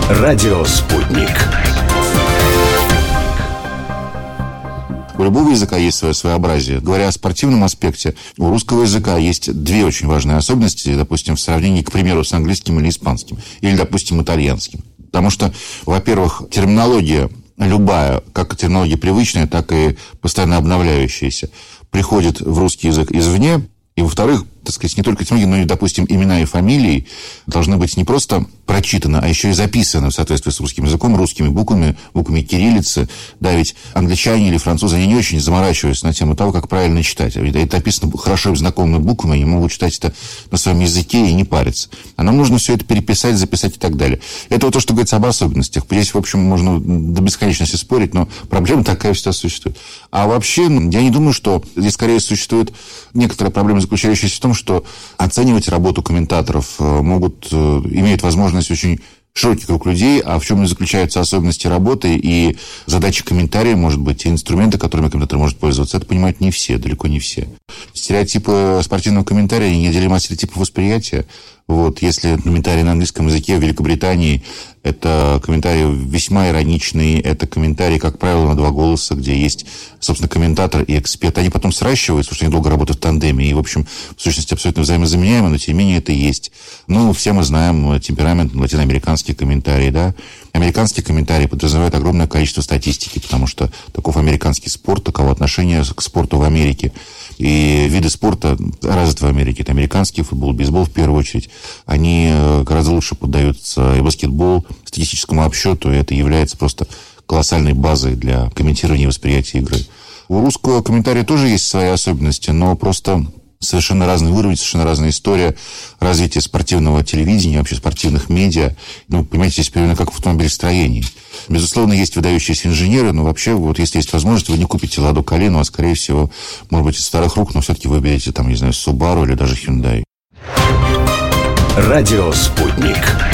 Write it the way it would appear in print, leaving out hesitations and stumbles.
Радио «Спутник». У любого языка есть свое своеобразие. Говоря о спортивном аспекте, у русского языка есть две очень важные особенности, допустим, в сравнении, к примеру, с английским или испанским, или, допустим, итальянским. Потому что, во-первых, терминология любая, как терминология привычная, так и постоянно обновляющаяся, приходит в русский язык извне. И, во-вторых, так сказать, не только терминология, но и, допустим, имена и фамилии должны быть не просто прочитаны, а еще и записаны в соответствии с русским языком, русскими буквами кириллицы. Да, ведь англичане или французы, они не очень заморачиваются на тему того, как правильно читать. Ведь это описано хорошо знакомыми буквами, они могут читать это на своем языке и не париться. А нам нужно все это переписать, записать и так далее. Это вот то, что говорится об особенностях. Здесь, в общем, можно до бесконечности спорить, но проблема такая всегда существует. А вообще, я не думаю, что здесь скорее существует некоторая проблема, заключающаяся в том, что оценивать работу комментаторов имеют возможность очень широкий круг людей, а в чем и заключаются особенности работы и задачи комментария, может быть, и инструменты, которыми комментатор может пользоваться, это понимают не все, далеко не все. Стереотипы спортивного комментария неделимы от стереотипов восприятия. Вот, если комментарий на английском языке в Великобритании, это комментарии весьма ироничные, это комментарии, как правило, на два голоса, где есть, собственно, комментатор и эксперт. Они потом сращиваются, потому что они долго работают в тандеме, и, в общем, в сущности, абсолютно взаимозаменяемы, но, тем не менее, это есть. Ну, все мы знаем темперамент латиноамериканских комментариев, да. Американские комментарии подразумевают огромное количество статистики, потому что таков американский спорт, таково отношение к спорту в Америке. И виды спорта развиты в Америке. Это американский футбол, бейсбол в первую очередь. Они гораздо лучше поддаются и баскетбол статистическому обсчету, и это является просто колоссальной базой для комментирования и восприятия игры. У русского комментария тоже есть свои особенности, но просто совершенно разный уровень, совершенно разная история развития спортивного телевидения, вообще спортивных медиа. Ну, понимаете, здесь примерно как в автомобилестроении. Безусловно, есть выдающиеся инженеры, но вообще, вот если есть возможность, вы не купите «Ладу Калину», а, скорее всего, может быть, из старых рук, но все-таки выберете, там, не знаю, Subaru или даже Hyundai. Радио «Спутник».